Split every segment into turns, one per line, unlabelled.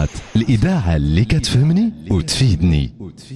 أصوات، الإذاعة اللي كتفهمني وتفيدني.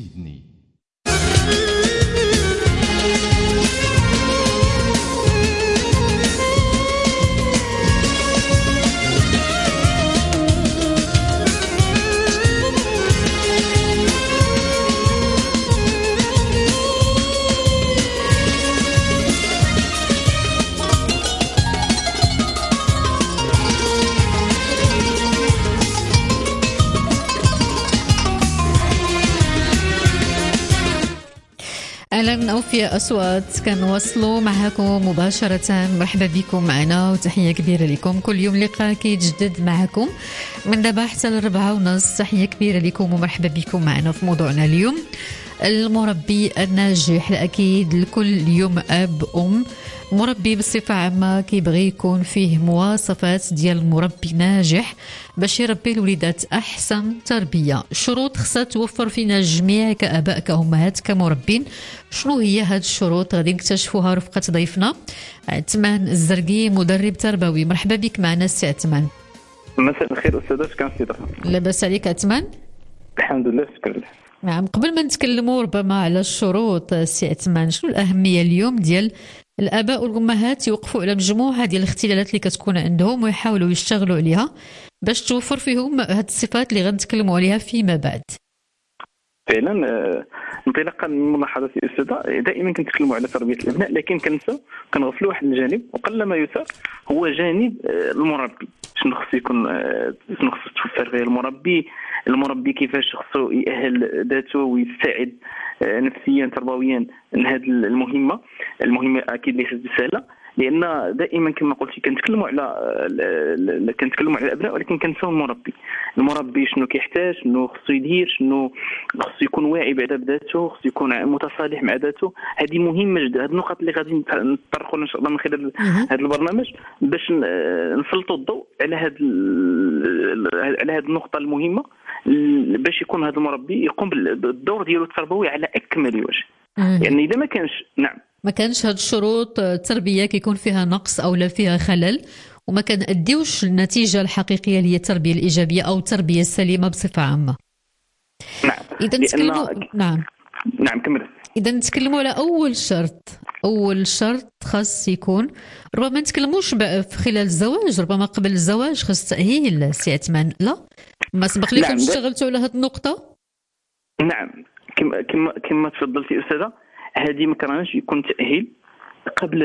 أهلا من أوفياء أصوات، كنواصلوا معكم مباشرة. مرحبا بكم معنا وتحية كبيرة لكم. كل يوم لقاء كيتجدد معكم من دابا حتى ل4:30. تحية كبيرة لكم ومرحبا بكم معنا في موضوعنا اليوم. المربي الناجح، الأكيد لكل يوم أب مربي بصفة عامة كيبغي يكون فيه مواصفات ديال المربي ناجح باش يربي الوليدات أحسن تربية. شروط خصها توفر فينا الجميع كآباء كأمهات كمربين. شنو هي هاد الشروط؟ غادي نكتشفوها رفقة ضيفنا عثمان الزرقي، مدرب تربوي. مرحبا بك معنا السي عثمان.
مساء الخير أستاذة، كان في ضيف.
لاباس عليك عثمان؟
الحمد لله، شكرا لله.
نعم، قبل ما نتكلموا ربما على الشروط السي عثمان، شنو الأهمية اليوم ديال الآباء والأمهات يوقفوا على مجموعة ديال الاختلالات اللي كتكون عندهم ويحاولوا يشتغلوا عليها باش توفر فيهم هاد الصفات اللي غنتكلموا عليها فيما بعد؟
فعلا انطلاقا من ملاحظتي أستاذة، دائما كنتكلموا على تربية الأبناء لكن كنساو كنغفلوا واحد الجانب وقل ما يثار، هو جانب المربي. شنو خصو يكون، شنو خصو توفر فيه المربي كيفاش خصو يأهل ذاته ويستعد نفسيا تربويا لهذه المهمة أكيد ليست بسهلة، لان دائما كما قلتي كنتكلموا على الابناء ولكن كنساو المربي شنو كيحتاج، شنو خصو يدير، شنو خصو يكون واعي بعدا بذاته، خصو يكون متصالح مع ذاته. هذه مهمه جدا. هذه النقط اللي غادي نطرقوا ان شاء الله من خلال هذا البرنامج باش نسلطوا الضوء على هذه النقطه المهمه، باش يكون هذا المربي يقوم بالدور ديالو التربوي على اكمل وجه. يعني اذا ما كانش هاد
الشروط التربيه كيكون فيها نقص او لا فيها خلل، وما كنأديوش النتيجه الحقيقيه اللي هي التربيه الايجابيه او التربيه السليمه بصفه عامه.
نعم.
اذا نتكلموا
نعم كمل.
اذا نتكلموا على اول شرط خاص يكون، ربما نتكلموش في خلال الزواج، ربما قبل الزواج خاص تأهيل سي عثمان. لا ما سبق لكم اشتغلتوا على هذه النقطه؟
نعم، كما تفضلتي أستاذة، هذه ما كرهناش يكون تأهيل قبل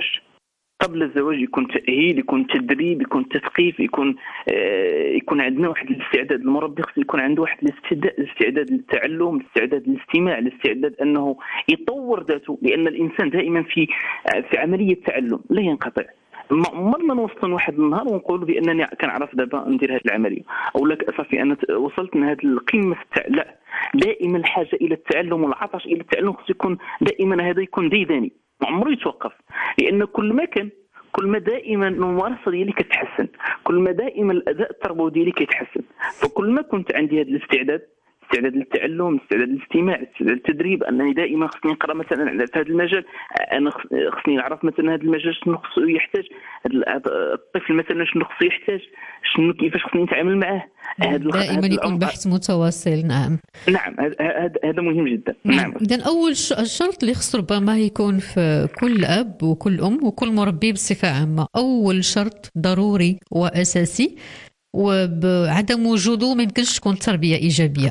الزواج يكون تأهيل، يكون تدريب، يكون تثقيف، يكون عندنا واحد الاستعداد. المربي خصو يكون عنده واحد الاستعداد للتعلم، الاستعداد للاستماع، الاستعداد انه يطور ذاته، لان الانسان دائما في عمليه تعلم لا ينقطع. ما عمرنا نوصل واحد النهار ونقول بانني كنعرف دابا ندير هذه العمليه، او لك صافي انا وصلت لهذه القمه لا، دائما الحاجه الى التعلم والعطش الى التعلم خصو يكون دائما، هذا يكون ديداني ما عمره يتوقف. لان كل ما دائما الممارسه ديالي كتحسن، كل ما دائما الاداء التربوي ديالي كيتحسن، فكل ما كنت عندي هذا الاستعداد للتعلم، استعداد للاستماع، استعداد للتدريب، انني دائما خصني نقرا مثلا في هذا المجال، انا خصني نعرف مثلا هذا المجال شنو خصو يحتاج، الطفل مثلا شنو خصو يحتاج، شنو كيفاش خصني نتعامل معاه.
دائما يكون بحث متواصل. نعم
هذا مهم جدا.
نعم. اذا اول الشرط اللي خص ربما يكون في كل اب وكل ام وكل مربي بصفه عامه، اول شرط ضروري واساسي وبعدم وجوده ما يمكنش تكون تربيه ايجابيه.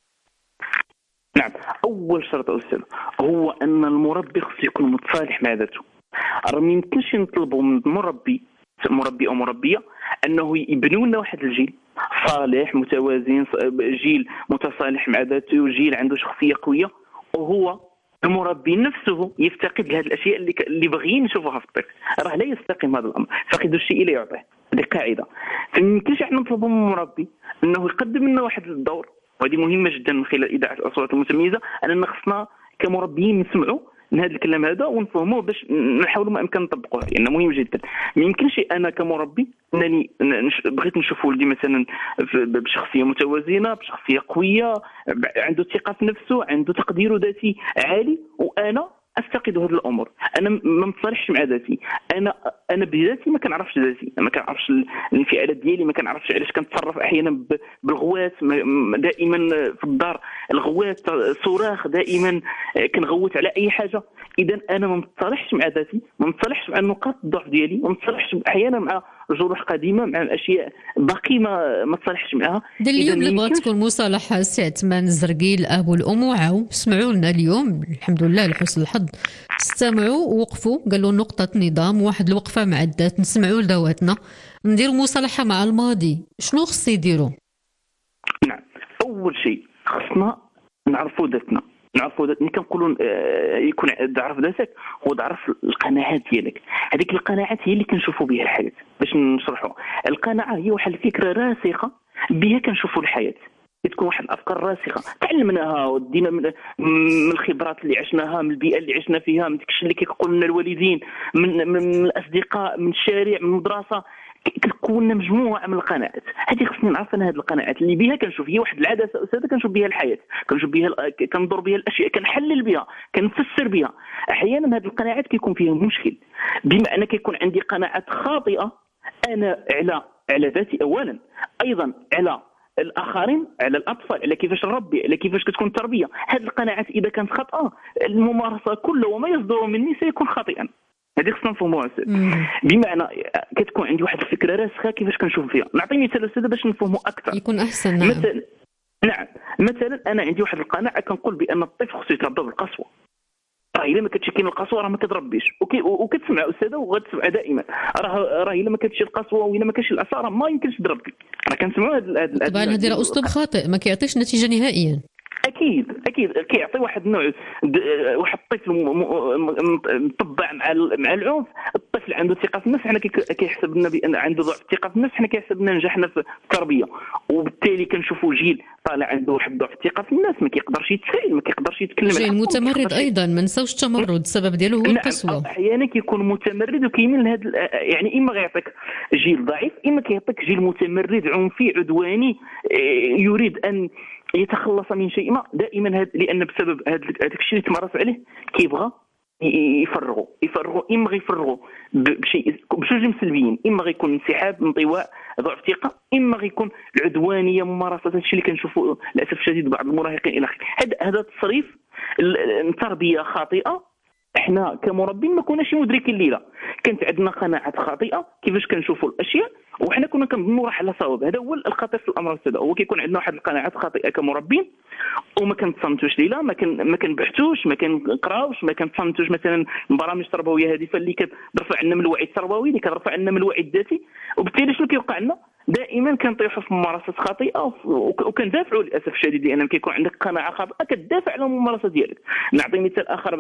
نعم، أول شرط أستاذ هو أن المربي خصو يكون متصالح مع ذاته. ما يمكنش نطلبوا من مربي أو مربية أنه يبنوا لنا واحد الجيل صالح متوازن، جيل متصالح مع ذاته، جيل عنده شخصية قوية، وهو المربي نفسه يفتقد لهذه الأشياء اللي باغيين نشوفوها في الطفل. راه لا يستقيم هذا الأمر، فقد الشيء لا يعطيه، هذه قاعدة. فما يمكنش احنا نطلبوا من المربي أنه يقدم لنا واحد الدور، وهذه مهمه جدا من خلال اذاعه الاصوات المتميزه، اننا خصنا كمربيين نسمعوا من هذا الكلام هذا ونفهموه باش نحاولوا ما امكن نطبقوه، لانه مهم جدا. ما يمكنش انا كمربي انني بغيت نشوف ولدي مثلا بشخصيه متوازنه، بشخصيه قويه، عنده ثقه في نفسه، عنده تقدير ذاتي عالي، وانا افتقد هذه الامور. انا ما متصالحش مع ذاتي، انا بذاتي ما كنعرفش ذاتي، ما كنعرفش الانفعالات ديالي، ما كنعرفش علاش كنتصرف احيانا بالغوات دائما في الدار، الغوات صراخ دائما، كنغوت على اي حاجه. اذا انا ما متصالحش مع ذاتي، ما متصالحش مع نقاط الضعف ديالي، ما متصالحش احيانا مع جروح قديمه، مع الاشياء باقي ما تصالحش معها.
اليوم اللي بغات تكون مصالحه سي عثمان الزرقي، الاب والام وعاو سمعوا لنا اليوم الحمد لله لحسن الحظ، استمعوا ووقفوا قالوا نقطه نظام، واحد الوقفه مع الذات، نسمعوا لذواتنا، نديروا مصالحه مع الماضي. شنو خص يديروا؟
نعم، اول شيء خصنا نعرفوا ذاتنا. كنقولوا يكون تعرف ذاتك هو تعرف القناعات ديالك. هذيك القناعات هي اللي كنشوفوا بها الحياه. باش نشرحوا، القناعه هي واحد الفكره راسخه بها كنشوفوا الحياه، تكون واحد الافكار راسخه تعلمناها ودينا من الخبرات اللي عشناها، من البيئه اللي عشنا فيها، من داكشي اللي كيقولوا لنا الوالدين، من الاصدقاء، من الشارع، من المدرسه. كوننا مجموعه من القناعات. هذه خصني نعرف انا هذه القناعات اللي بها كنشوف، هي واحد العدسه استاذه كنشوف بها الحياه، كنشوف بها، كنظر بها الاشياء، كنحلل بها، كنفسر بها. احيانا هذه القناعات كيكون فيها مشكل، بمعنى كيكون عندي قناعات خاطئه انا على ذاتي اولا، ايضا على الاخرين، على الاطفال، على كيفاش نربي، على كيفاش كتكون التربيه. هذه القناعات اذا كانت خاطئه، الممارسه كلها وما يصدر مني سيكون خاطئا. هذه خصنا نفهموها. بمعنى كتكون عندي واحد الفكره راسخه كيفاش كنشوف فيها. نعطي مثال استاذ باش نفهموا اكثر
يكون احسن. نعم.
مثلا انا عندي واحد القناعه كنقول بان الطفل خصو يتربى بالقسوه. الا ما كتشي كاين القسوه راه ما كتربيش، وكتسمع استاذه وغتسمع دائما، راه الا ما كتشي القسوه والا ما كاينش الاثار ما يمكنش تربي. راه كنسمعوا
طبعا هذه راه اسلوب خاطئ ما كيعطيش نتيجه نهائيا.
اكيد كيعطي واحد النوع، واحد الطفل مطبع مع العنف. الطفل عنده ثقه في النفس، حنا كيحسب لنا بان عنده ضعف الثقه في النفس، حنا كيحسب لنا نجحنا في التربيه، وبالتالي كنشوفوا جيل طالع عنده واحد ضعف الثقه في النفس، ما كيقدرش يتفاعل، ما كيقدرش يتكلم.
جيل متمرد ايضا، ما نساوش التمرد، السبب ديالو هو القسوه.
نعم، احيانا كيكون متمرد وكيميل لهذا، يعني اما غيعطيك جيل ضعيف، اما كيعطيك جيل متمرد عنفي عدواني، يريد ان يتخلص من شيء ما دائما. لان بسبب هذاك الشيء اللي تمارس عليه كيبغى يفرغوا اما غيفرغوا بجوج سلبيين، اما غيكون انسحاب، انطواء، ضعف ثقه، اما غيكون العدوانيه، ممارسه هذا الشيء اللي كنشوفوا للاسف الشديد بعض المراهقين الى اخره. هذا التصريف التربيه خاطئه. احنا كمربين ما كناش مدركين ليها، كانت عندنا قناعات خاطئه كيفاش كنشوفوا الاشياء، وحنا كنا كنظنوا راح على صواب. هذا هو الخطر في الامر هذا، هو كيكون عندنا واحد القناعات خاطئه كمربين، وما كنتصنتوش ليها، ما كنبحثوش، ما كنقراوش، ما كنتصنتوش مثلا برامج تربويه هادفه اللي كترفع لنا من الوعي التربوي، اللي كترفع لنا من الوعي الذاتي. وبالتالي شنو كيوقع لنا؟ دائما كنطيحوا في ممارسات خاطئه، وكندافعوا للاسف الشديد، لان كيكون عندك قناعه خاطئه كتدافع على الممارسه ديالك. نعطي مثال اخر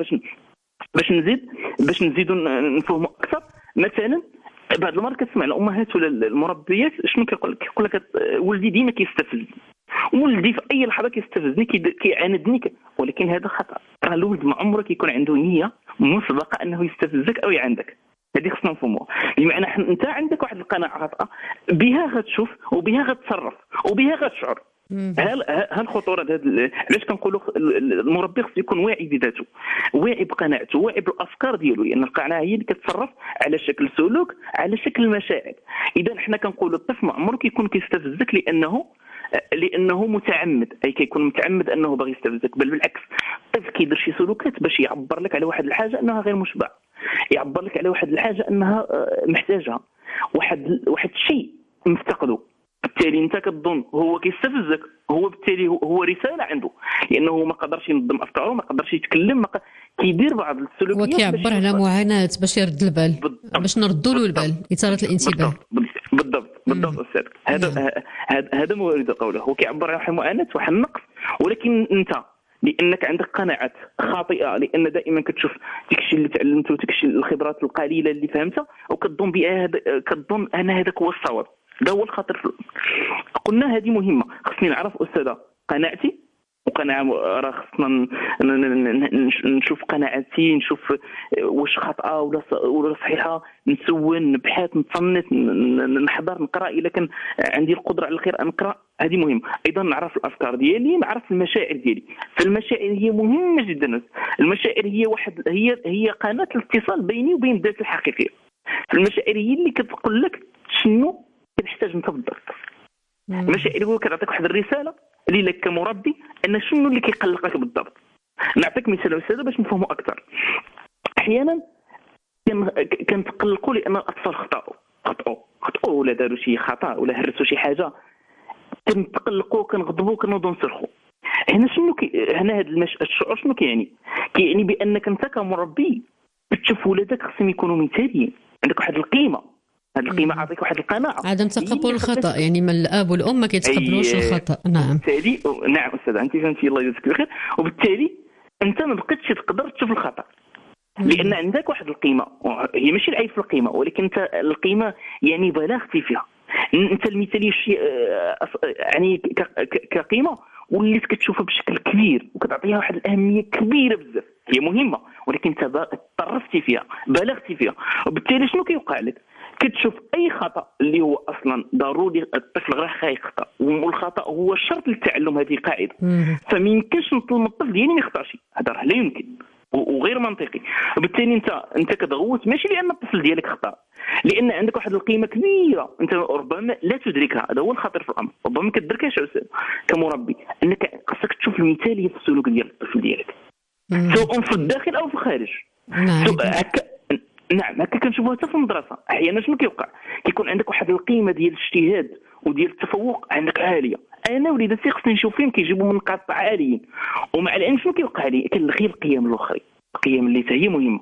باش نزيدوا نفهموا اكثر. مثلا بعض المرات كتسمع الامهات ولا المربيات شنو كيقول لك ولدي ديما كيستفز، ولدي في اي لحظه كيستفزني، كيعاندني، ولكن هذا خطا. راه الولد ما عمره كيكون عنده نيه مسبقه انه يستفزك او يعاندك. هذه خصنا نفهموها. بمعنى انت عندك واحد القناعه خاطئه، بها غتشوف وبها غتصرف وبها غتشعر. هل خطوره علاش كنقولوا المربي خصو يكون واعي بذاته، واعي بقناعته، واعي بالافكار ديالو، لان القناعه هي اللي كتصرف على شكل سلوك، على شكل مشاعر. اذا حنا كنقولوا الطفل ما عمره كيكون كيستفزك لانه متعمد، اي كيكون متعمد انه باغي يستفزك، بل بالعكس الطفل كيدير شي سلوكات باش يعبر لك على واحد الحاجه انها غير مشبعه، يعبر لك على واحد الحاجه انها محتاجها، واحد الشيء مفتقده. بالتالي انت كتظن هو كيستفزك، هو بالتالي هو رساله عنده، لانه ما قدرش ينظم افكاره، ما قدرش يتكلم، كيدير بعض السلوكيات
وكيعبر على معاناه باش يرد البال، باش نردوا له البال، اثاره الانتباه.
بالضبط استاذ. هذا ما اريد قوله، هو كيعبر على معاناه واحد النقص، ولكن انت لانك عندك قناعات خاطئه، لان دائما كتشوف داك الشيء اللي تعلمته، داك الشيء الخبرات القليله اللي فهمتها، وكتظن كتظن ان هذاك هو الصواب. ده هو الخطر. قلنا هذه مهمه، خصني نعرف استاذه قناعتي وقناعه راه خصنا نشوف قناعتي، نشوف واش خاطئه ولا صحيحه، نسول، نبحث، نتصنت، نحضر، نقرا. الا كان عندي القدره على القراءه نقرا، هذه مهم. ايضا نعرف الافكار ديالي، نعرف المشاعر ديالي. فالمشاعر هي مهمه جدا. المشاعر هي قناه الاتصال بيني وبين الذات الحقيقيه. فالمشاعر هي اللي كتقول لك شنو كتحتاج انت بالضبط. المشاعر هو كتعطيك واحد الرساله اللي لك كمربي ان شنو اللي كيقلقك بالضبط. نعطيك مثال استاذ باش نفهموا اكثر. احيانا كنتقلقوا لان الاطفال خطاوا ولا داروا شي خطا ولا هرسوا شي حاجه، كنتقلقوا، كنغضبوا، كنوضوا نصرخوا. هنا شنو هنا هذا الشعور شنو كيعني بانك انت كمربي تشوف ولادك خصهم يكونوا مثاليين، عندك واحد القيمه. هذه القيمه عطيك واحد القناعه،
عدم تقبل الخطا، يعني من الاب والام ما كيتقبلوش الخطا. نعم
بالتالي نعم استاذ انت فهمتي، الله يجزاك بخير. وبالتالي انت ما بقيتش تقدر تشوف الخطا لان عندك واحد القيمه. هي ماشي العيب في القيمه، ولكن انت القيمه يعني بلغتي فيها. انت المثاليه يعني كقيمه وليت كتشوفها بشكل كبير وكتعطيها واحد الاهميه كبيره بزاف. هي مهمه ولكن انت طرفتي فيها، بلغتي فيها. وبالتالي شنو كيوقع لك؟ كتشوف اي خطا اللي هو اصلا ضروري، الطفل راه خايخطا، والخطا هو شرط للتعلم، هذه قاعده. فما يمكنش نطلب من الطفل ديالي ما يخطاش، هذا راه لا يمكن وغير منطقي. وبالتالي انت كتغوت ماشي لان الطفل ديالك خطا، لان عندك واحد القيمه كبيره انت ربما لا تدركها. هذا هو الخطر في الامر، ربما ما كتدركهاش كمربي، انك خصك تشوف المثاليه في السلوك ديال الطفل ديالك سواء في الداخل او في الخارج. نعم هكا كنشوفوها حتى في المدرسه. احيانا شنو كيكون عندك واحد القيمه ديال الاجتهاد وديال التفوق عندك عاليه. انا وليداتي خصني نشوف فيهم كيجيبوا منقاط عاليين، ومع العلم شنو كيوقع لي؟ كنلغي القيم الاخرى، القيم اللي هي مهمه.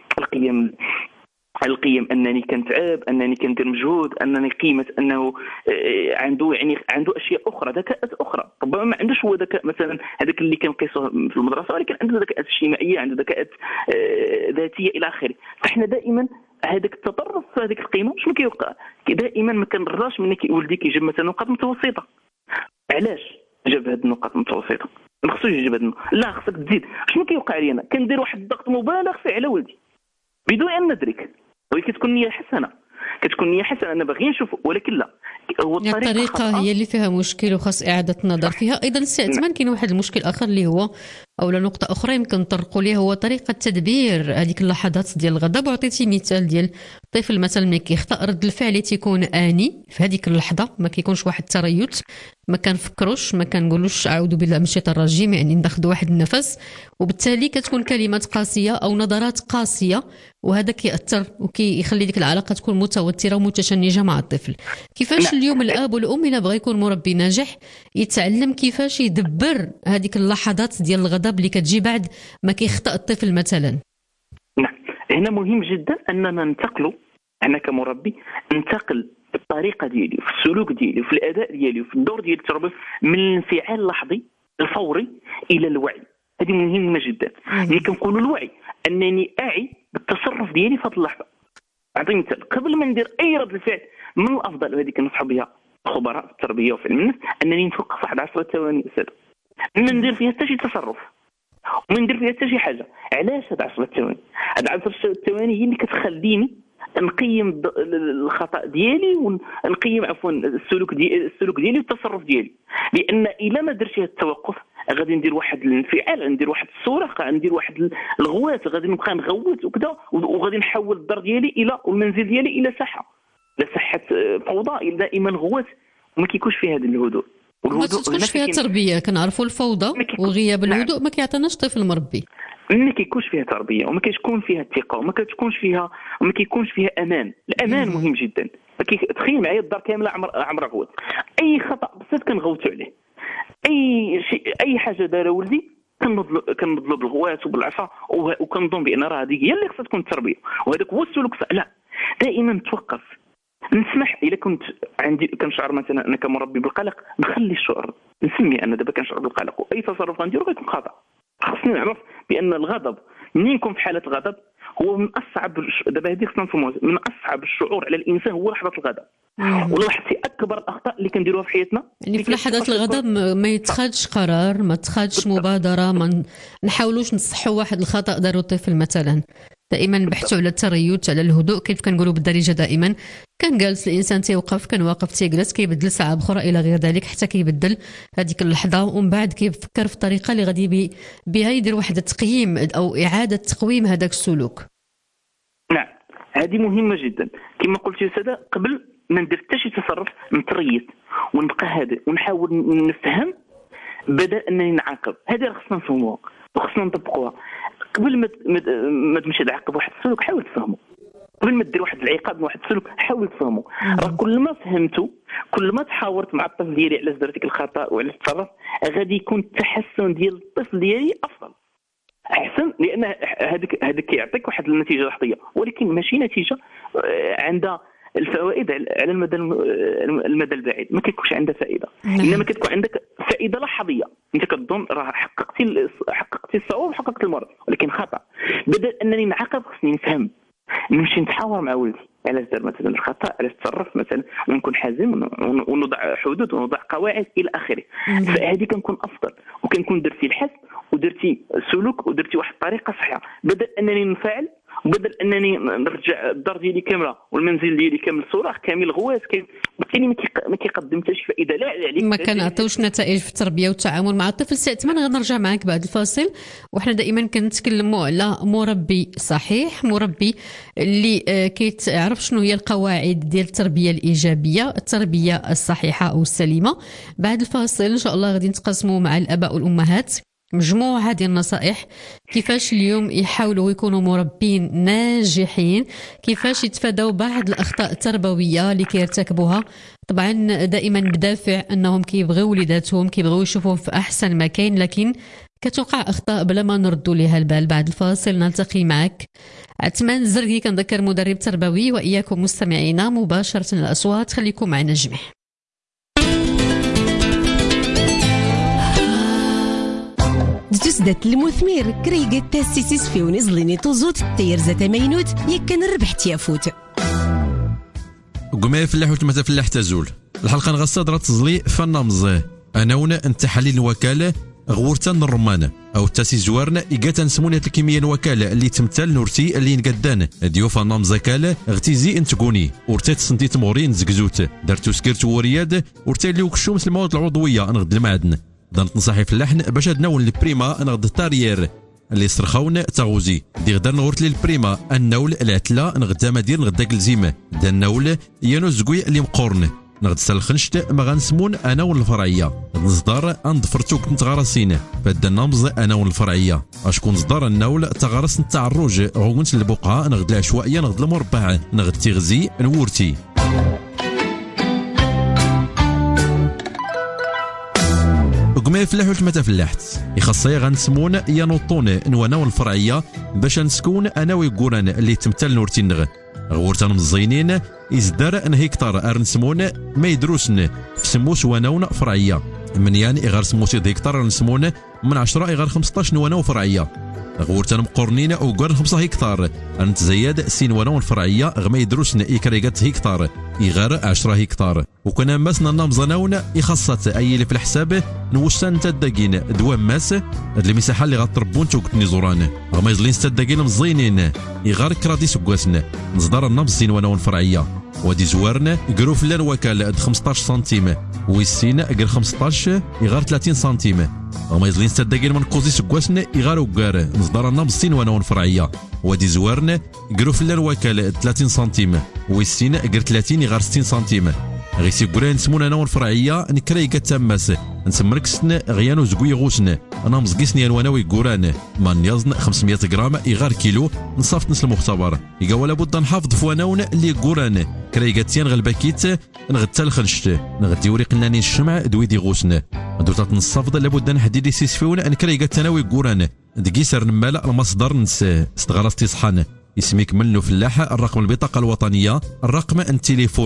القيم انني كنتعب، انني كندير مجهود، انني قيمه انه عنده اشياء اخرى، ذكاءات اخرى. ربما ما عندوش هو ذكاء مثلا هذاك اللي كنقيسوه في المدرسه، ولكن عنده ذكاءات اجتماعيه، عنده ذكاءات ذاتيه الى اخره. فاحنا دائما هذاك التطرف في هذيك القيمه شنو كيوقع؟ دائما ما كنرضاش من ولدي كيجيب مثلا نقاط متوسطه. علاش جاب هذه النقاط المتوسطه؟ ما خصوش يجيب هذه، لا خصك تزيد. شنو كيوقع لي انا؟ كندير واحد الضغط مبالغ فيه على ولدي بدون ان ندرك. وكتكون نية حسنه، انا باغي نشوف، ولكن لا، هو
الطريقه هي اللي فيها مشكل وخاص اعاده النظر فيها. ايضا استعتمان كاين واحد المشكل اخر اللي هو او نقطه اخرى يمكن نطرقوا ليها، هو طريقه تدبير هذيك اللحظات ديال الغضب. وعطيتي مثال ديال الطفل مثلا ملي كيخطا، رد الفعل تيكون اني في هذيك اللحظه، ما كيكونش واحد التريث، ما كنفكروش، ما كنقولوش اعوذ بالله من الشيطان الرجيم، يعني ناخذ واحد النفس. وبالتالي كتكون كلمات قاسيه او نظرات قاسيه، وهذا كيأثر وكيخلي ديك العلاقه تكون متوتره ومتشنجه مع الطفل. كيفاش اليوم الاب والام الا بغى يكون مربي ناجح يتعلم كيفاش يدبر هذيك اللحظات ديال الغضب اللي كتجي بعد ما كيخطأ الطفل مثلا؟
نعم هنا مهم جدا اننا ننتقلوا، انا كمربي انتقل في الطريقه ديالي، في السلوك ديالي، في الاداء ديالي، وفي الدور ديال التربيه، من الانفعال اللحظي الفوري الى الوعي. هذه مهمه جدا. ملي كنقولوا الوعي انني اعي بالتصرف ديالي في هذه اللحظه. اعطي مثال، قبل ما ندير اي رد فعل من الافضل، وهذه كنصح بها خبراء التربيه وفي علم النفس، انني نتوقف واحد 10 ثواني استاذ، ما ندير فيها حتى شي تصرف وما ندير فيها حتى شي حاجه. علاش هاد 10 ثواني؟ هاد 10 ثواني هي اللي كتخليني نقيم الخطا ديالي ونقيم السلوك ديالي والتصرف ديالي. لان الا ما درتش هذا التوقف غادي ندير واحد الانفعال، ندير واحد الصراخ، ندير واحد الغوات، غادي نبقى نغوت وكذا، وغادي نحول الدار ديالي الى والمنزل ديالي الى ساحه فوضى، دائما غوات وما كيكونش فيها هذا الهدوء.
ما تكونش فيها تربيه. كنعرفوا الفوضى وغياب الهدوء ما كيعطيناش طفل مربي.
ما كيكونش فيها تربيه وما كتكون فيها الثقه وما كيكونش فيها امان. الامان مهم جدا. تخيل معايا الدار كامله عمرها غوت، اي خطا بسيط كنغوتوا عليه، اي حاجه دار ولدي كنضرب بالغوات وبالعصا، وكنظن بان راه هذه هي اللي خصها تكون التربيه، وهذاك هو السلوك. لا، دائما نتوقف، نسمح. الا كنت عندي كنشعر مثلا انا كمربي بالقلق، نخلي الشعور، نسمي انا دابا كنشعر بالقلق، واي تصرف غنديرو غيكون خطا. خصني نعرف بان الغضب، منين نكون في حاله غضب، هو من اصعب دابا هذيك من اصعب الشعور على الانسان هو لحظه الغضب. والله حتى اكبر الاخطاء اللي كنديروها في حياتنا
يعني في لحظات الغضب ما يتخذش قرار، ما تخذش مبادره، ما نحاولوش نصحوا واحد الخطا دارو الطفل مثلا. دائما بحثوا على التريث، على الهدوء كيف كنقولوا بالدارجه. دائما كان جالس الانسان تيوقف، كان واقف تيجلس كيبدل ساعه اخرى الى غير ذلك حتى كيبدل هذيك اللحظه، ومن بعد كيفكر في الطريقه اللي غادي بها يدير واحد التقييم او اعاده تقويم هذاك السلوك.
نعم هذه مهمه جدا كما قلت يا ساده. قبل ما ندير حتى شي تصرف نتريث ونبقى هادئ ونحاول نفهم بدل انني نعاقب. هذه راه خصنا نفهموها وخصنا نطبقوها. قبل ما تمشي تعاقب واحد السلوك حاول تفهمه. قبل ما دير واحد العقاب واحد السلوك حاول تفهمه. راه كل ما فهمته كل ما تحاورت مع الطفل ديالي على دار ديك الخطا وعلى التصرف غادي يكون التحسن ديال الطفل ديالي افضل احسن، لان هذاك كيعطيك واحد النتيجه لحظيه ولكن ماشي نتيجه عندها الفوائد على المدى البعيد. ما كيكونش عندها فائده، انما كتكون عندك فائده لحظيه. انت كتظن راه حققتي الصواب وحققت المراد، ولكن خطا. بدل انني نعاقب خصني نفهم، نمشي نتحاور مع ولدي على دار مثلا الخطا، على التصرف مثلا، ونكون حازم ونوضع حدود ونوضع قواعد الى اخره. فهذه كنكون افضل، وكنكون درتي الحس ودرتي سلوك ودرتي واحد الطريقه صحيحه، بدل انني نفعل وبدل انني نرجع الدار ديالي كامله والمنزل ديالي كامل صراخ كامل غواز بالتالي ما كيقدم حتى شي فائده لا عليك،
ما كنعطيوش نتائج في التربيه والتعامل مع الطفل. سي عثمان غنرجع معك بعد الفاصل، وحنا دائما كنتكلموا على مربي صحيح، مربي اللي كيتعرف شنو هي القواعد ديال التربيه الايجابيه، التربيه الصحيحه او السليمه. بعد الفاصل ان شاء الله غادي نتقاسموا مع الاباء والامهات مجموعة هذه النصائح كيفاش اليوم يحاولوا يكونوا مربين ناجحين، كيفاش يتفادوا بعض الأخطاء التربوية اللي كيرتكبوها، طبعا دائما بدافع أنهم كيبغيو وليداتهم، كيبغيو يشوفوهم في أحسن مكان، لكن كتوقع أخطاء بلا ما نردوا لها البال. بعد الفاصل نلتقي معك عثمان الزرقي، كنذكر مدرب تربوي، وإياكم مستمعينا مباشرة الأصوات، خليكم معنا جميع.
تسدت المثمير كريقة تاسيسيس في ونزليني توزوت تير زتا مينوت يكن ربحت يافوت
قمي فلاح وتمثل فلاح تزول الحلقة نغصد تزلي فنامز أنا ونا أنت حليل الوكالة غورتان الرمانة أو التاسيس زوارنا إيقاتا نسمونها الكيمياء الوكالة اللي تمثل نورتي اللي نقدان ديو فنامز كالة اغتيزي انتقوني ورتات سنتيت مورين زقزوت دارتو سكيرت ورياد ورتالي وكشو مثل المواد العضوية نغد المعدن دانت نصحي في اللحن باش ناول البريما نغد التارير اللي سرخون تاغوزي دي غدر نغورت لي البريما النول العتله نغدا مدير نغدا كلزيمه دا النول يانو زكوي اللي مقورن نغد سالخنشت ما غنسمون انا والفرعيه نصدر اندفرتوك نتغرسين فدا النمز انا والفرعيه اشكون صدر النول تغرس نتاع الروج غونت البقعه نغد العشوائيه نغد المربع نغد تيغزي نورتي قمي فلاح وتمتا فلاحت يخصي غنسمون ينوطون نوانا والفرعيه باش نسكون انا ويقوران اللي تمثل نورتي نغ غورتان مزينين يزدر ان هكتار ارنسمون ما يدروسن في سموس وناون فرعيه من يعني غير سموس هكتار نسمون من 10 غير 15 نوانا وفرعيه غورتان مقرنين او غير 5 هكتار نتزيد سين وناون فرعيه غما يدروسن يكريغات هكتار غير 10 هكتار وكنا ماسنا نمزناون يخصت اي اللي في الحساب نوشان تداكين دوام ماس المساحه اللي غتربون توقتني زوران غما يزلين تداكين مزينين يغار كرادي سكواسن نصدر النمزين وناون فرعيه ودي زوارنا يقرو في الوكاله 15 سنتيم ويسين غير 15 يغار 30 سنتيم وما يزلين تداكين من كوزي سكواسن يغار وكار نصدر النمزين وناون فرعيه ودي زوارنا يقرو في الوكاله 30 سنتيم ويسين غير 30 يغار 60 سنتيم غيسي قران نسمونا انا والفرعيه نكري كتاماس نسمركسن غيانو زكوي غوسن انا مزقيسني وانا ويقوران ما نيازن 500 غرام يغار كيلو نصافت نسل المختبر يقا ولا بد نحافظ فواناون اللي قوران كري كاتيان غلباكيت نغتا الخنشت نغدي وريق لاني الشمع دوي دي غوسن دوطات نصافض لابد نحديد سيسفيون ان كري كاتانا ويقوران دقيسر نمال المصدر نس استغراس تصحان اسميك منو فلاح الرقم البطاقه الوطنيه الرقم التليفون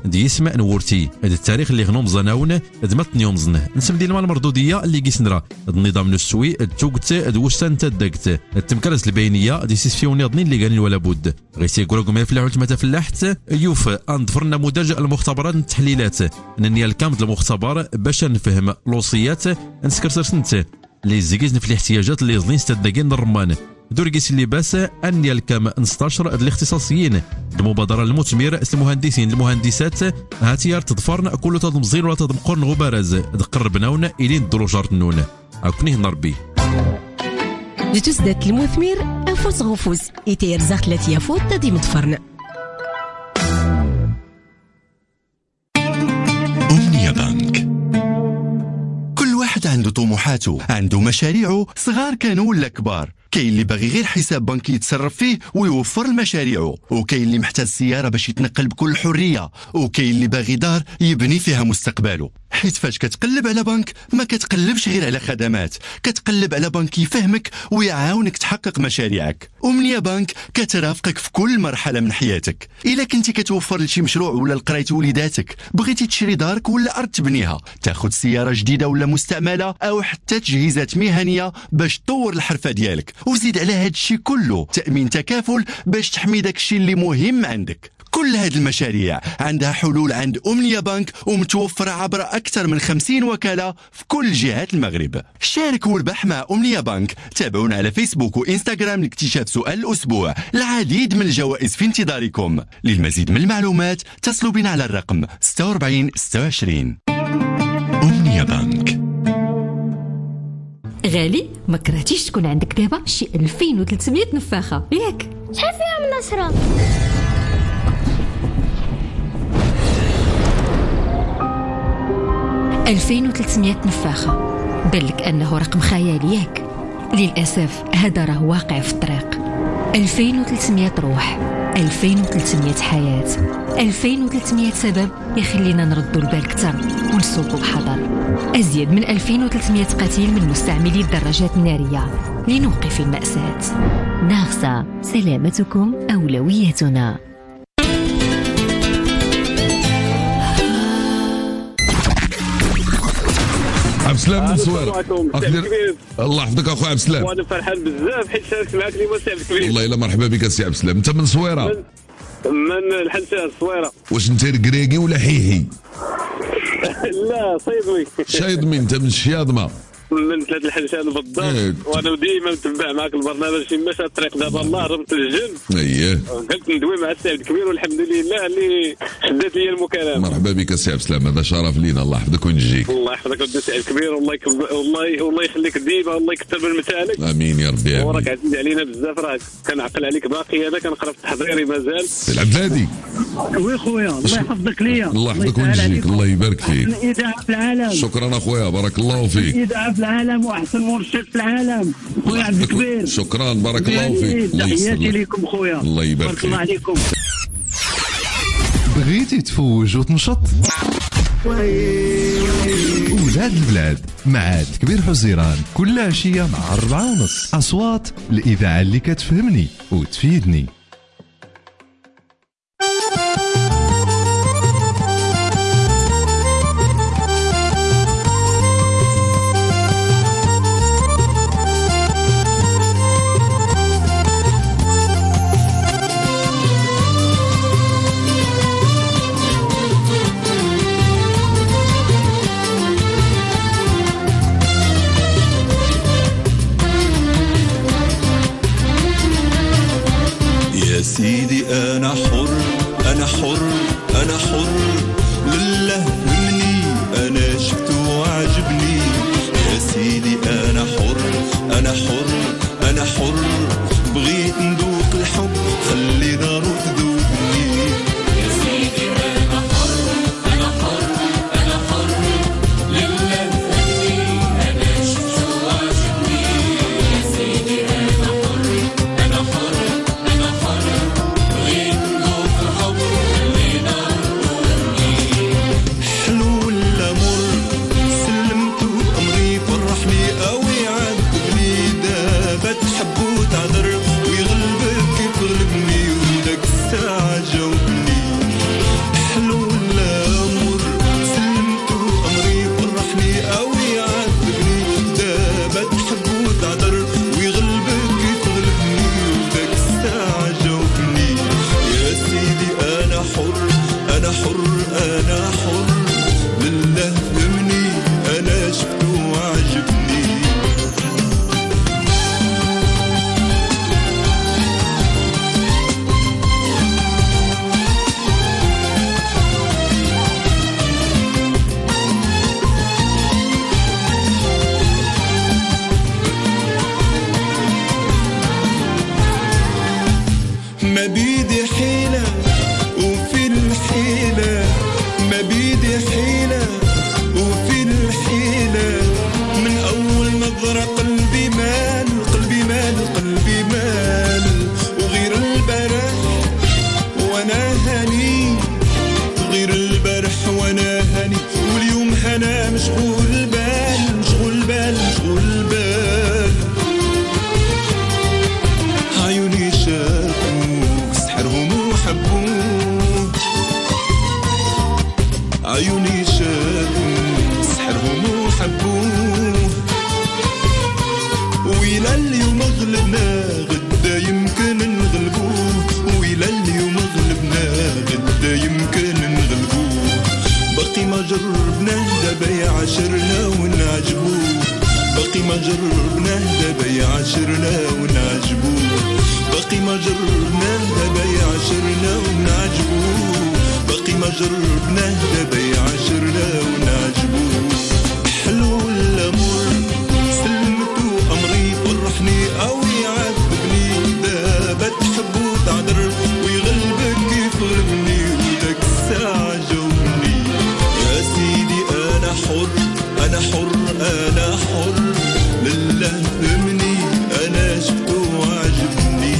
دي اسم نورتي التاريخ اللي غنوم زناون دمت يوم زنه نسم ديال المردوديه اللي قيسنرا النظام السوي التوقت دوشتان تدقت التمكرز البينيه دي سيسفيوني ضنين اللي قالين ولا بد غيسي يقولكم يفلحوا متى فلاحت يوف انظفر نموذج المختبرات التحليلات نني الكامل المختبر باش نفهم الوصيات نسكرسر سنت اللي زيكيزن في الاحتياجات اللي ظنين ستدقين الرمان دوركيس اللباس أن يلكم 16 الاختصاصيين المبادرة المثمر المهندسين المهندسات هاتيار تضفرن كل تضمزين ولا تضمقرن غبارز تقربناون إلين الدلو جارتنون أكنيه نربي
جتوزدات المثمر أفوس غفوز إتير زاخت التي يفوت تدي مدفرن
أمنية بنك. كل واحد عنده طموحاته، عنده مشاريعه، صغار كانوا ولا كبار. كاين اللي باغي غير حساب بنكي يتصرف فيه ويوفر لمشاريعه، وكاين اللي محتاج سيارة باش يتنقل بكل حرية، وكاين اللي باغي دار يبني فيها مستقبله. حيت فاش كتقلب على بنك ما كتقلبش غير على خدمات، كتقلب على بنك يفهمك ويعاونك تحقق مشاريعك. أمنية بنك كترافقك في كل مرحلة من حياتك. إلا كنتي كتوفر لشي مشروع ولا لقراية وليداتك، بغيتي تشري دارك ولا أرض تبنيها، تاخد سيارة جديدة ولا مستعملة، أو حتى تجهيزات مهنية باش تطور الحرفة ديالك، وزيد على هاد الشي كله تأمين تكافل باش تحمي داك الشي اللي مهم عندك. كل هذه المشاريع عندها حلول عند أمنية بنك ومتوفرة عبر أكثر من 50 وكالة في كل جهات المغرب. شارك وربح مع أمنية بنك. تابعونا على فيسبوك وإنستغرام لاكتشاف سؤال الأسبوع. العديد من الجوائز في انتظاركم. للمزيد من المعلومات اتصلوا بنا على الرقم 46 26. أمنية بنك.
غالي ما كرهتيش تكون عندك دابا شي 2300 نفاخة ياك؟
شحال فيها من نصرة؟
2300 نفاخة. بلك أنه رقم خيالي ياك؟ للأسف هذا راه واقع في الطريق. 2300 روح، 2300 حياة، 2300 سبب يخلينا نردوا البال كتر ونسوقوا بحذر. أزيد من 2300 قتيل من مستعملي الدراجات النارية لنوقف المأساة. ناغصة، سلامتكم أولويتنا.
عبد السلام من صويرة. الله يحفظك اخويا عبد السلام.
وانا فرحان بزاف حيت شاركت معك اليوم السي عبد الكبير.
والله الا مرحبا بك السي عبد السلام. انت من صويرة؟
من الحنشان الصويرة.
واش انت ركراكي ولا حيحي؟
لا صيدوي.
شايضمي. انت من الشياضمة؟
من ثلاث الحنشان بالضبط. وانا ديما متبع معك البرنامج في مشى الطريق دابا الله رمت الجن.
اييه
قلت ندوي مع السي عبد الكبير والحمد لله اللي شدات لي المكالمه.
مرحبا بك السي عبد السلام، هذا شرف لينا. الله يحفظك ونجيك.
الله يحفظك ودي السي عبد الكبير. والله يخليك ديما والله يكثر من متاعك.
امين يا ربي.
وراك عزيز علينا بزاف، راك كنعقل عليك باقي. انا كنقرا في التحضيري مازال.
العبد الهادي.
وي خويا الله يحفظك ليا.
الله يحفظك ونجيك. الله يبارك فيك.
الاذاعه في العالم.
شكرا اخويا بارك الله فيك.
الاذاعه في العالم واحسن مرشد في العالم خويا عبد الكبير.
شكرا بارك الله فيك.
تحياتي لكم خويا.
الله يبارك فيك.
الله عليكم.
بغيتي تفوج وتنشط؟ ولاد البلاد مع كبير حزيران كل عشية مع 4:30. أصوات الإذاعة اللي كتفهمني وتفيدني.
سيدي أنا حر أنا حر أنا حر، لله فهمني أنا شفته وعجبني. يا سيدي أنا حر أنا حر أنا حر، بغيت ندوق الحب خلي نارو تذوبني. يا سيدي أنا حر أنا حر أنا حر، لله فهمني أنا شفته وعجبني. يا سيدي أنا حر أنا حر أنا حر، بغيت ندوق راه قلبي مال قلبي مال قلبي مال وغير البارح وانا هاني غير البارح وانا هاني واليوم انا مشغول بال مشغول بال مشغول بال عيوني شافوك سحرهم وحبوك عيوني شافوك سحرهم وحبوك ويلا اليوم غلبنا غدا يمكن نغلبوه ويلا اليوم غلبنا غدا يمكن نغلبوه باقي ما جربناه دابا يعاشرنا ونعجبوه باقي ما جربناه دابا يعاشرنا ونعجبوه باقي ما جربناه دابا يعاشرنا ونعجبوه باقي ما جربناه دابا يعاشرنا ونعجبوه حلو الامور سلمتو امري فرحني او يعذبني دابا تحبو تعذر ويغلبك كيف غلبني وداك الساعه جاوبني يا سيدي انا حر انا حر انا حر لله فهمني انا شفتو وعجبني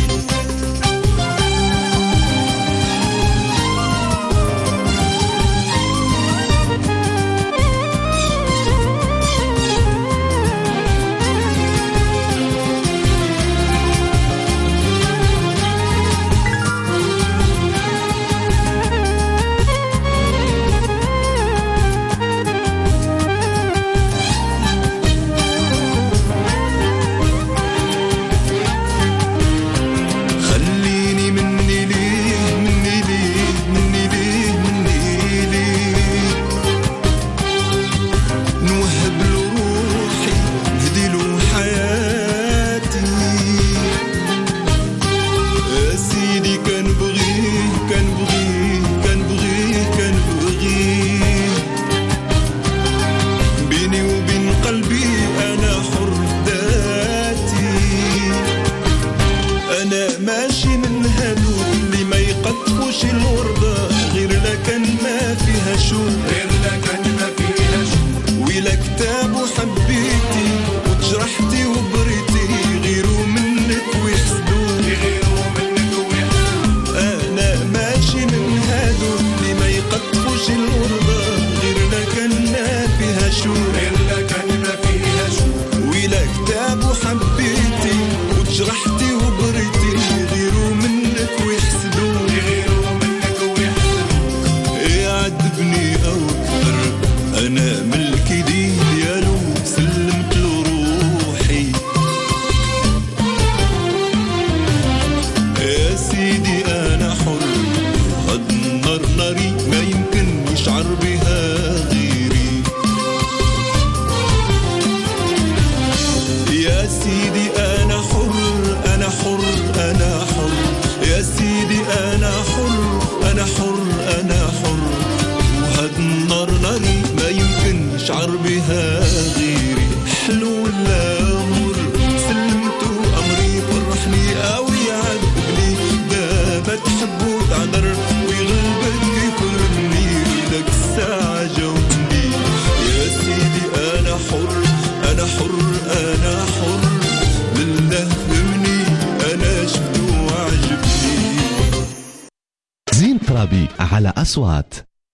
على أصوات.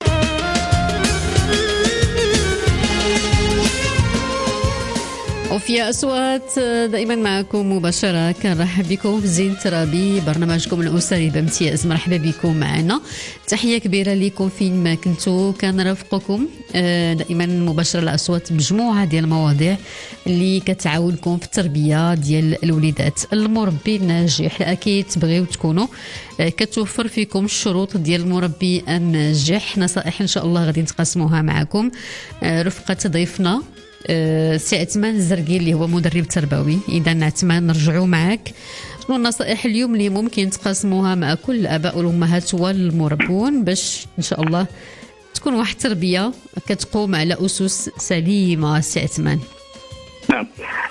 وفي أصوات دائما معكم مباشرة. كنرحب بكم في زين ترابي، برنامجكم الأسري بامتياز. مرحبا بكم معنا، تحية كبيرة لكم فين ما كنتوا. كنرافقكم دائما مباشرة الأصوات بمجموعة ديال المواضيع اللي كتعاونكم في التربية ديال الوليدات. المربي الناجح أكيد تبغيو تكونوا كتوفر فيكم الشروط ديال المربي الناجح. نصائح إن شاء الله غادي نتقاسموها معكم رفقة ضيفنا سي عثمان الزرقي اللي هو مدرب تربوي. إذا عثمان نرجعوا معك، شنو النصائح اليوم اللي ممكن تقاسموها مع كل الآباء والأمهات والمربون باش إن شاء الله تكون واحد التربية كتقوم على أسس سليمة؟ سي عثمان.
نعم،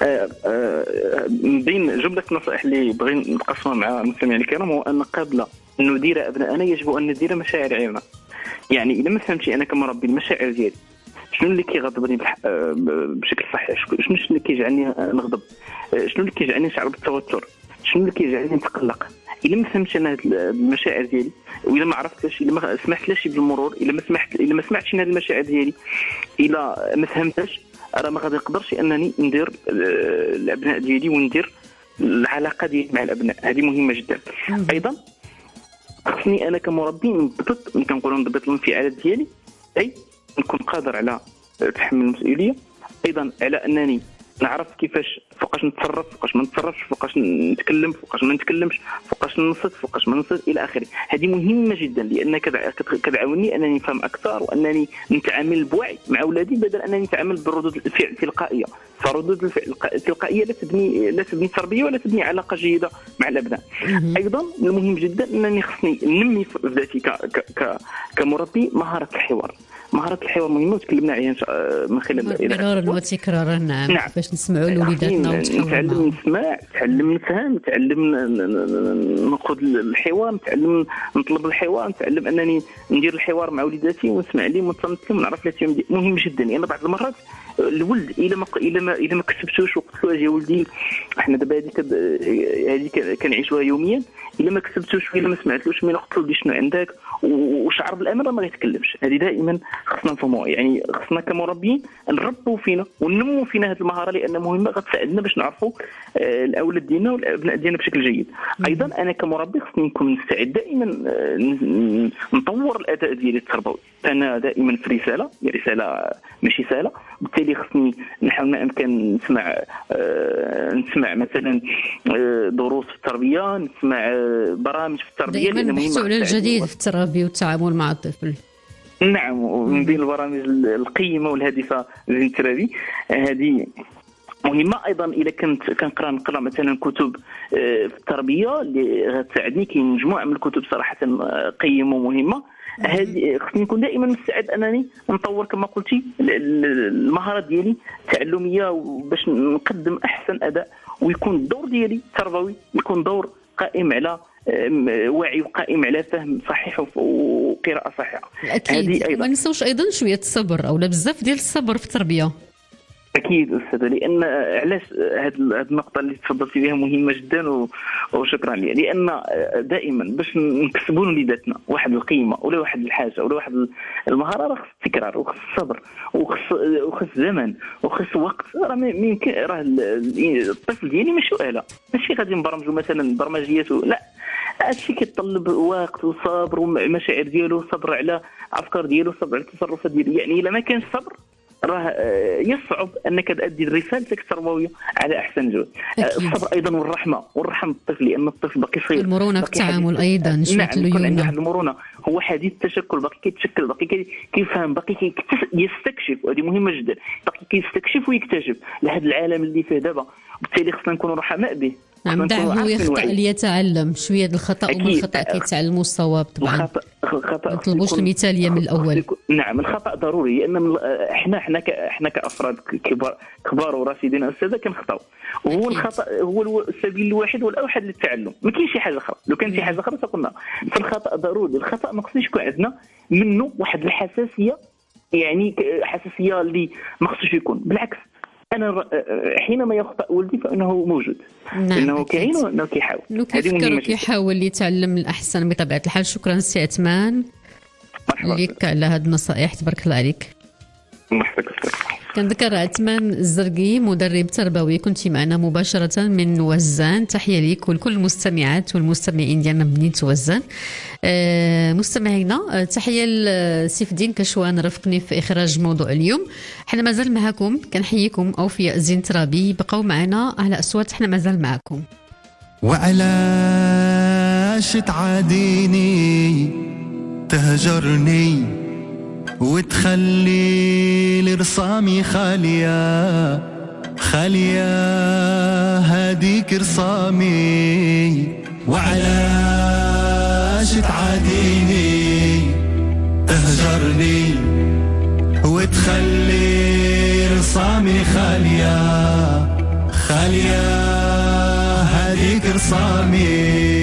من بين جملة النصائح اللي بغينا نقسمها مع المستمعين الكرام هو أن قبل أن ندير أبناءنا يجب أن ندير مشاعر عيالنا. يعني إذا ما فهمتش أنا كمربي المشاعر ديالي، شنو اللي كيغضبني بشكل صحيح؟ شنو اللي كيجعلني نغضب؟ شنو اللي كيجعلني نشعر بالتوتر؟ شنو اللي كيجعلني نتقلق؟ الا ما فهمتش انا المشاعر ديالي، والا ما عرفتش، الا ما سمحتلاش بالمرور، الا ما سمعتش هذه المشاعر ديالي، الا ما فهمتش، راه ما غادي نقدرش انني ندير الابناء ديالي وندير العلاقه ديالي مع الابناء. هذه مهمه جدا. ايضا خصني انا كمربي نضبط، كنقولوا نضبط الانفعالات ديالي، اي نكون قادر على تحمل المسؤوليه، ايضا على انني نعرف فوقاش نتصرف، فوقاش ما نتصرفش، فوقاش نتكلم، فوقاش ما نتكلمش، فوقاش ننصت، فوقاش ما ننصت الى اخره. هذه مهمه جدا لان كتعاوني انني نفهم اكثر وانني نتعامل بوعي مع اولادي بدل انني نتعامل بردود الفعل التلقائيه. فردود الفعل التلقائيه لا تبني تربيه ولا تبني علاقه جيده مع الابناء. ايضا المهم جدا انني خصني ننمي في ذاتي كمربي مهاره الحوار. مهارة الحوار مهمة وتكلمنا عليها من خلال
مرارا وتكرارا. نعم. باش نسمعوا لوليداتنا
نتعلم نسمع، نتعلم نفهم، نتعلم ناخذ الحوار، نتعلم نطلب الحوار، نتعلم انني ندير الحوار مع وليداتي ونسمع لهم ونتصنت لهم ونعرف لهم. مهم جدا لان بعض المرات الولد الا ما كسبتوش وقلت له اجي ولدي، احنا دابا هذه كنعيشوها يوميا، الا ما كسبتوش ولا ما سمعتلوش من قلت له شنو عندك وشعر بالامان راه ما غيتكلمش. هذه دائما خصنا نفهموها، يعني خصنا كمربيين نربوا فينا وننموا فينا هذه المهاره لان مهمه غتساعدنا باش نعرفوا الاولاد ديالنا والابناء ديالنا بشكل جيد. ايضا انا كمربي خصني نكون مستعد دائما نطور الاداء ديالي التربوي. انا دائما في رساله ماشي سهله، بالتالي خصني نحاول ما امكن نسمع مثلا دروس في التربيه، نسمع برامج في التربيه
دائما نحسوا على الجديد في التربيه والتعامل مع الطفل.
نعم، ومن بين البرامج القيمه والهادفه للتربيه هذه مهمه. ايضا اذا كنقرا مثلا كتب في التربيه اللي غتساعدني، كاين مجموعه من الكتب صراحه قيمه ومهمه. هذه خصني نكون دائما مستعد انني نطور كما قلتي المهارات ديالي التعلميه باش نقدم احسن اداء، ويكون الدور ديالي التربوي يكون دور قائم على وعي وقائم على فهم صحيح وقراءه صحيحه.
اكيد ما ننساوش ايضا شويه الصبر او بزاف ديال الصبر في التربيه.
اكيد استاذ، لان علاش هذه النقطه اللي تفضلتي بها مهمه جدا وشكرا لي، لان دائما باش نكسبوا وليداتنا واحد القيمه ولا واحد الحاجه ولا واحد المهاره راه خص التكرار وخص الصبر وخص زمن وخص وقت. راه ما يمكن، راه الطفل ديالي ماشي غادي نبرمجوا مثلا برمجيات لا، هادشي كيتطلب وقت وصبر ومشاعر ديالو، صبر على افكار ديالو، صبر على التصرفات ديالو. يعني الا ما كانش صبر راه يصعب انك تؤدي رسالتك التربويه على احسن جهد. الصبر ايضا والرحمه بالطفل، لان الطفل باقي صغير،
المرونه في التعامل ايضا شويه
الليونه. المرونه هو حديث التشكل، باقي كيتشكل، باقي كيفهم، باقي يستكشف، وهذه مهمه جدا. باقي كيستكشف ويكتشف لهذا العالم اللي فيه دابا، بالتالي خصنا نكونوا رحماء به.
نعم، دعه يخطئ ليتعلم. شويه الخطا ومن الخطا كيتعلموا الصواب. طبعا
الخطا
ما نطلبوش المثاليه من الاول.
نعم، الخطا ضروري لان احنا كافراد كبار وراشدين استاذه كنخطاو، وهو الخطا هو السبيل الواحد والاوحد للتعلم. ما كاينش شي حاجه اخرى، لو كان شي حاجه اخرى تقولنا. فالخطا ضروري. الخطا ما خصنيش يكون عندنا منه واحد الحساسيه، يعني حساسيه اللي ما خصوش يكون. بالعكس، أنا حينما يخطأ ولدي فإنه موجود.
نعم،
إنه كاين وإنه كيحاول.
لو كيفكر وكيحاول يتعلم الأحسن بطبيعة الحال. شكرا سي عثمان لك على هذه النصائح، تبارك الله عليك. كنذكر عثمان الزرقي مدرب تربوي، كنت معنا مباشرة من وزان. تحية لك ولكل المستمعات والمستمعين ديالنا من مدينة وزان. مستمعينا، تحية لسيف الدين كشوان رافقني في إخراج موضوع اليوم. حنا مازال معكم، كنحييكم أوفياء زين ترابي. بقوا معنا على أصوات، حنا مازال معكم.
وعلاش تعاديني تهجرني وتخلي لرسامي خالية هاديك رسامي. وعلاش تعاديني تهجرني وتخلي رسامي خالية هاديك رسامي.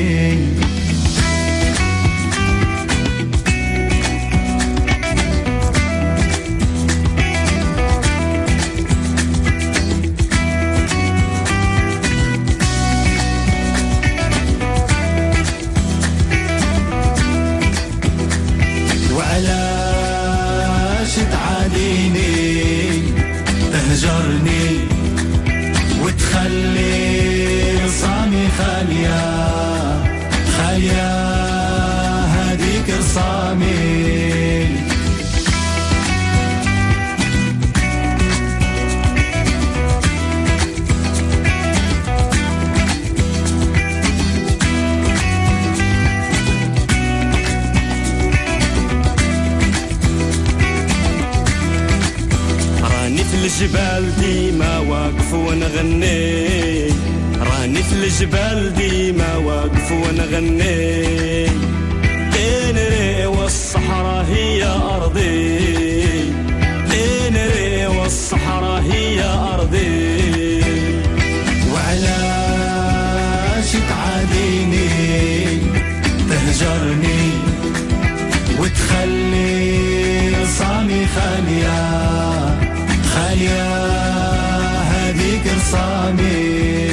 الجبال ديما واقف ونغني، راني في الجبال ديما واقف ونغني. إنري والصحراء هي أرضي، إنري والصحراء هي أرضي. وعلاش تعاديني تهجرني وتخلي صامي خالية خالية هذيك رصامي.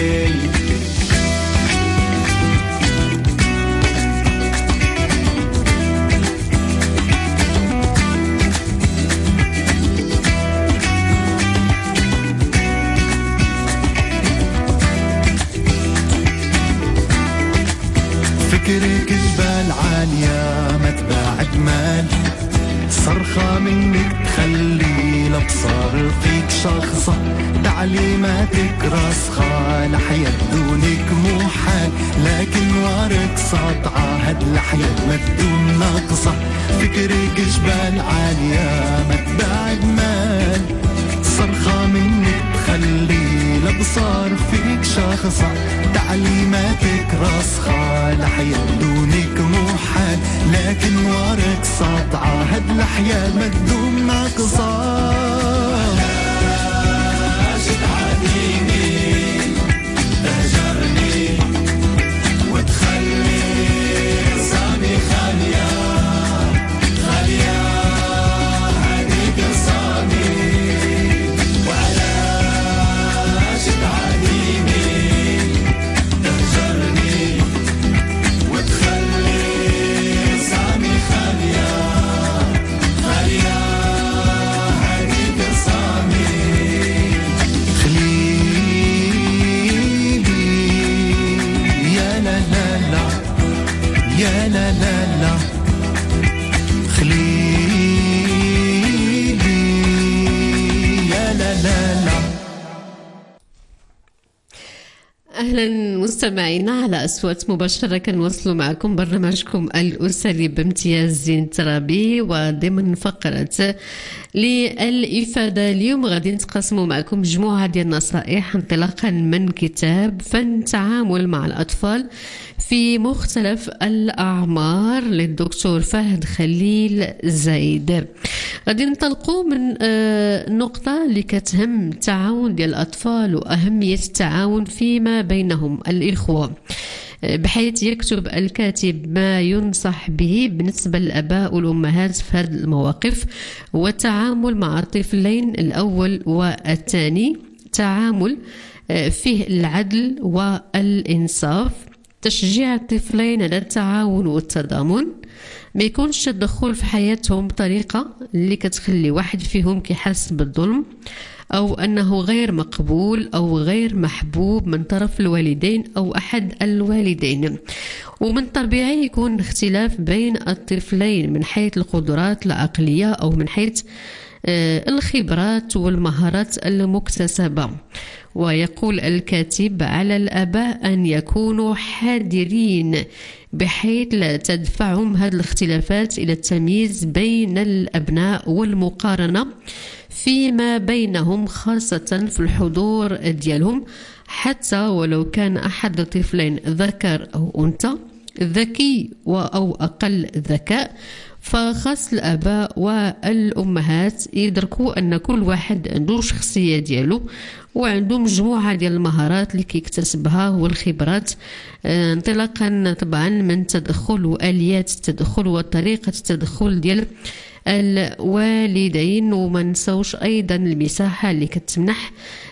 فكرك جبال عالية ما تباعد مال، صرخة منك تخلي الابصار فيك شخصة، تعليماتك راسخة لحياة دونك محال، لكن وارك ساطعة هاد الحياة ما تدوم ناقصة. فكرك جبال عالية ما تباعد مال، صرخة منك تخلي الابصار فيك شخصة، تعليماتك راسخة لحياة دونك محال، لكن وارك ساطعة هاد الحياة ما تدوم ناقصة. علاش تعاديني تهجرني وتخلي صامي خالية خالية هذيك صامي. وعلاش تعاديني تهجرني وتخلي صامي خالية خالية هذيك صامي. خليلي يا لا لا لا يا لا لا لا، خليلي يا لا لا لا.
أهلا مستمعينا على أصوات مباشرة، كنواصلوا معكم برنامجكم الأسري بامتياز زين ترابي، وضمن فقرة للإفادة اليوم غادي نتقاسموا معكم مجموعة ديال النصائح انطلاقا من كتاب فن التعامل مع الأطفال في مختلف الأعمار للدكتور فهد خليل زايد. غادي ننطلقوا من النقطة اللي كتهم التعاون ديال الأطفال وأهمية التعاون فيما بينهم الإخوة، بحيث يكتب الكاتب ما ينصح به بالنسبة للآباء والأمهات في هذه المواقف. والتعامل مع الطفلين الأول والثاني تعامل فيه العدل والإنصاف، تشجيع الطفلين على التعاون والتضامن، ما يكونش الدخول في حياتهم بطريقة اللي كتخلي واحد فيهم كيحس بالظلم أو أنه غير مقبول أو غير محبوب من طرف الوالدين أو أحد الوالدين. ومن طبيعي يكون اختلاف بين الطفلين من حيث القدرات العقلية أو من حيث الخبرات والمهارات المكتسبة. ويقول الكاتب على الآباء أن يكونوا حذرين بحيث لا تدفعهم هذه الاختلافات إلى التمييز بين الأبناء والمقارنة فيما بينهم، خاصة في الحضور ديالهم، حتى ولو كان أحد الطفلين ذكر أو أنثى، ذكي أو أقل ذكاء. فخاص الآباء والأمهات يدركوا أن كل واحد عنده شخصية ديالو وعنده مجموعة ديال المهارات اللي كيكتسبها والخبرات، انطلاقا طبعا من التدخل وآليات التدخل وطريقة التدخل ديال الوالدين. وما نسوش أيضا المساحة اللي كتمنح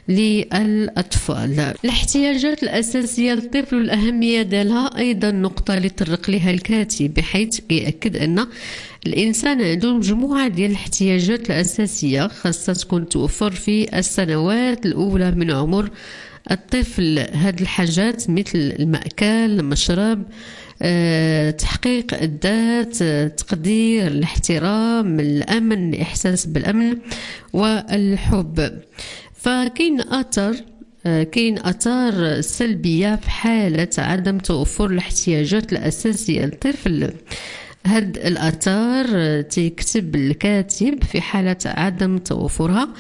للأطفال. الاحتياجات الأساسية للطفل والأهمية ديالها أيضا نقطة اللي طرق لها الكاتب، بحيث يأكد أن الإنسان عنده مجموعة ديال الاحتياجات الأساسية خاصة تكون توفر في السنوات الأولى من عمر الطفل. هاد الحاجات مثل المأكل، المشرب، تحقيق الذات، تقدير، الاحترام، الأمن، الإحساس بالأمن والحب. فكاين آثار سلبية في حالة عدم توفر الاحتياجات الأساسية للطفل. هاد الآثار تكتب الكاتب في حالة عدم توفرها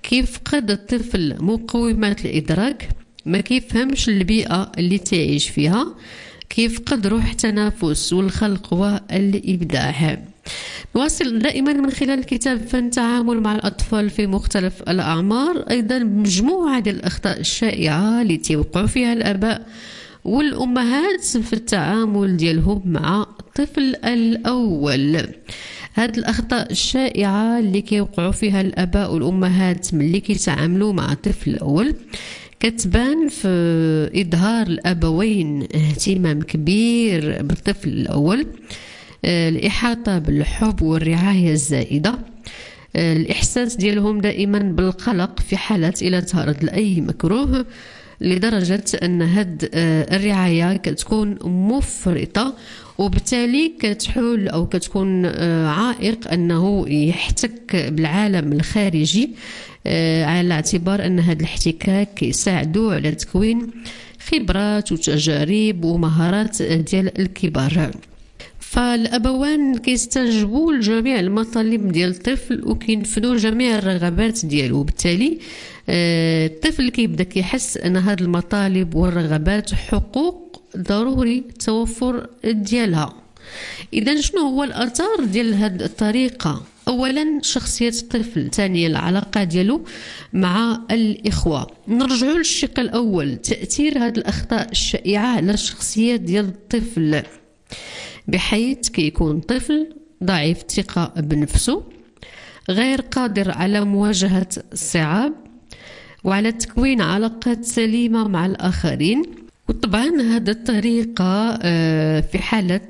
كيفقد الطفل مقومات الإدراك، ما كيفهمش البيئة اللي تعيش فيها، كيفقد روح التنافس والخلق والإبداع. نواصل دائما من خلال كتاب فن التعامل مع الأطفال في مختلف الأعمار أيضا مجموعة ديال الأخطاء الشائعة اللي تيوقعوا فيها الآباء والأمهات في التعامل ديالهم مع الطفل الأول. هاد الأخطاء الشائعة اللي كيوقعوا فيها الآباء والأمهات ملي كيتعاملوا مع الطفل الأول كتبان في إظهار الأبوين اهتمام كبير بالطفل الأول، الإحاطة بالحب والرعاية الزائدة، الإحساس ديالهم دائما بالقلق في حالة إلى تعرض لأي مكروه، لدرجة أن هاد الرعاية كتكون مفرطة وبالتالي كتحول أو كتكون عائق أنه يحتك بالعالم الخارجي، على اعتبار أن هذا الاحتكاك كيساعدوا على تكوين خبرات وتجارب ومهارات ديال الكبار. فالأبوان كيستجيبوا لجميع المطالب ديال الطفل وكينفذوا جميع الرغبات ديالو، وبالتالي الطفل كيبدا كيحس أن هذه المطالب والرغبات حقوق ضروري التوفر ديالها. إذا شنو هو الأثر ديال هذه الطريقة؟ أولا شخصية الطفل، ثانيا العلاقة ديالو مع الإخوة. نرجعوا للشق الأول، تأثير هذه الأخطاء الشائعة على الشخصية ديال الطفل، بحيث كيكون طفل ضعيف الثقة بنفسه، غير قادر على مواجهة الصعاب وعلى تكوين علاقات سليمة مع الآخرين. وطبعا هذه الطريقة في حالة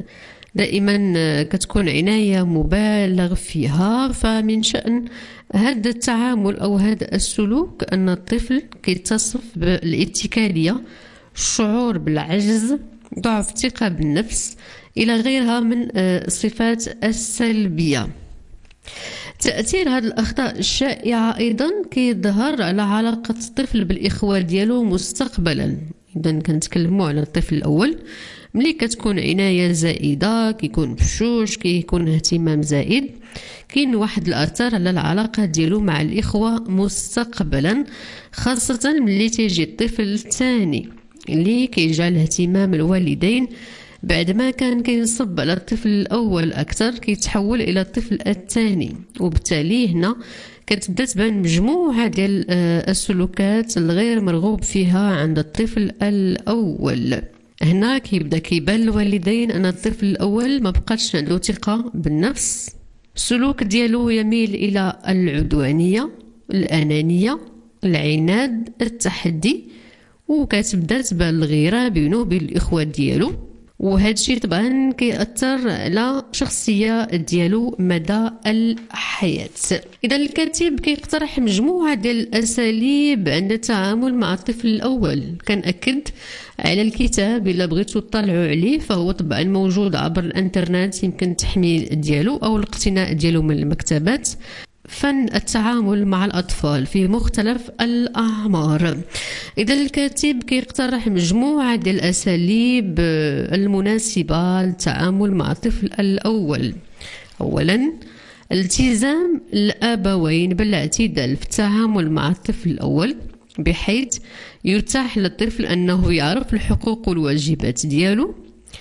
دائما كتكون عناية مبالغ فيها، فمن شأن هذا التعامل أو هذا السلوك أن الطفل كيتصف بالاتكالية، الشعور بالعجز، ضعف الثقة بالنفس إلى غيرها من الصفات السلبية. تأثير هذه الأخطاء الشائعة أيضا كيظهر على علاقة الطفل بالإخوة ديالو مستقبلا. إذا كنتكلموا على الطفل الأول، ملي كتكون عناية زائدة، كيكون بشوش، كيكون اهتمام زائد، كاين واحد الأثر على العلاقة ديالو مع الإخوة مستقبلا، خاصة ملي تيجي الطفل الثاني اللي كيجعل اهتمام الوالدين بعد ما كان كينصب على الطفل الأول أكثر كيتحول إلى الطفل الثاني، وبالتالي هنا كتبدا تبان مجموعة ديال السلوكات الغير مرغوب فيها عند الطفل الأول. هنا كيبدا كيبان الوالدين أن الطفل الأول ما بقاش عنده ثقة بالنفس، السلوك ديالو يميل إلى العدوانية، الأنانية، العناد، التحدي، وكتبدا تبان الغيرة بينه وبين الإخوة ديالو، وهذا الشيء طبعا كيأثر على الشخصية ديالو مدى الحياة. إذا الكاتب كيقترح مجموعة ديال الأساليب عند التعامل مع الطفل الأول. كنأكد على الكتاب إلا بغيتوا تطلعوا عليه فهو طبعا موجود عبر الانترنت، يمكن التحميل ديالو أو الاقتناء ديالو من المكتبات. فن التعامل مع الأطفال في مختلف الأعمار. إذا الكاتب كيقترح مجموعة ديال الأساليب المناسبة للتعامل مع الطفل الأول. أولا التزام الآبوين بالاعتدال في التعامل مع الطفل الأول، بحيث يتاح للطفل أنه يعرف الحقوق والواجبات ديالو،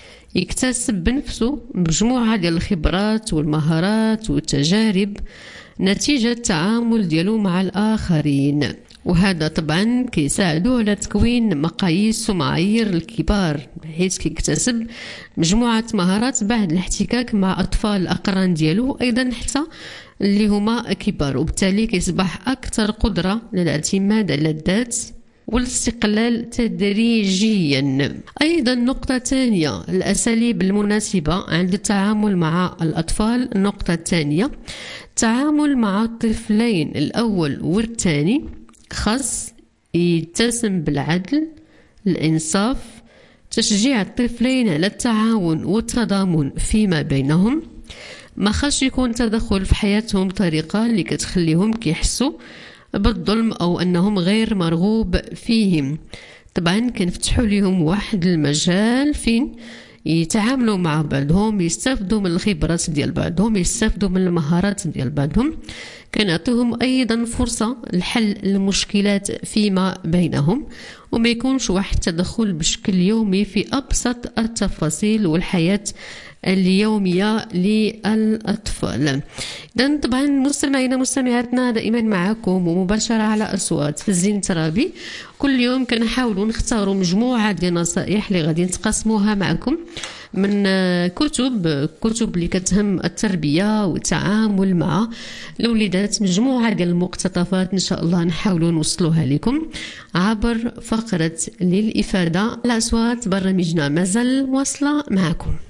يكتسب بنفسه مجموعة ديال الخبرات والمهارات والتجارب نتيجة التعامل ديالو مع الآخرين، وهذا طبعا كيساعدو على تكوين مقاييس ومعايير الكبار، بحيث كيكتسب مجموعة مهارات بعد الاحتكاك مع أطفال الأقران ديالو أيضا حتى اللي هما كبار، وبالتالي كيصبح أكثر قدرة للاعتماد على الذات والاستقلال تدريجيا. أيضا نقطة ثانية، الأساليب المناسبة عند التعامل مع الأطفال. النقطة الثانية، التعامل مع الطفلين الأول والثاني خاص يتسم بالعدل، الإنصاف، تشجيع الطفلين على التعاون والتضامن فيما بينهم، ما خاص يكون تدخل في حياتهم بطريقة اللي كتخليهم كيحسوا بالظلم أو أنهم غير مرغوب فيهم. طبعا كنفتحوا لهم واحد المجال فين يتعاملوا مع بعضهم، يستافدوا من الخبرات ديال بعضهم، يستافدوا من المهارات ديال بعضهم. كنعطيهم أيضا فرصة لحل المشكلات فيما بينهم، وما يكونش واحد التدخل بشكل يومي في أبسط التفاصيل والحياة اليومية للأطفال. إذن طبعا مستمعينا مستمعاتنا دائما معكم ومباشرة على أصوات في الزين الترابي. كل يوم كنحاولوا نختاروا مجموعة ديال النصائح اللي غادي نتقاسموها معكم من كتب اللي كتهم التربية والتعامل مع الوليدات، مجموعة ديال المقتطفات إن شاء الله نحاولوا نوصلوها لكم عبر فقرة للإفادة. الأصوات برنامجنا مازال مواصلة معكم.